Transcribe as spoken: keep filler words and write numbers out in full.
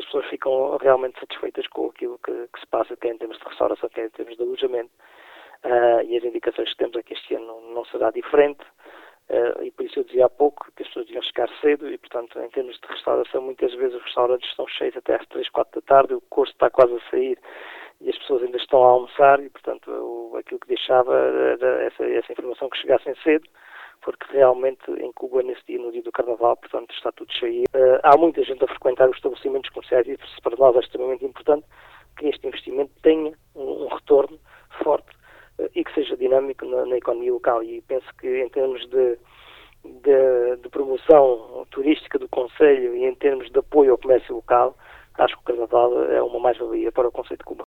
pessoas ficam realmente satisfeitas com aquilo que, que se passa, quer em termos de restauração, quer em termos de alojamento. Uh, e as indicações que temos é que este ano não será diferente. Uh, e por isso eu dizia há pouco que as pessoas deviam chegar cedo e, portanto, em termos de restauração, muitas vezes os restaurantes estão cheios até às três, quatro da tarde, o curso está quase a sair e as pessoas ainda estão a almoçar e, portanto, eu, aquilo que deixava era essa, essa informação que chegassem cedo, porque realmente em Cuba, nesse dia, no dia do Carnaval, portanto, está tudo cheio. Uh, há muita gente a frequentar os estabelecimentos comerciais e isso para nós é extremamente importante que este investimento tenha um, um retorno forte e que seja dinâmico na, na economia local. E penso que em termos de, de, de promoção turística do Concelho e em termos de apoio ao comércio local, acho que o Carnaval é uma mais-valia para o Concelho de Cuba.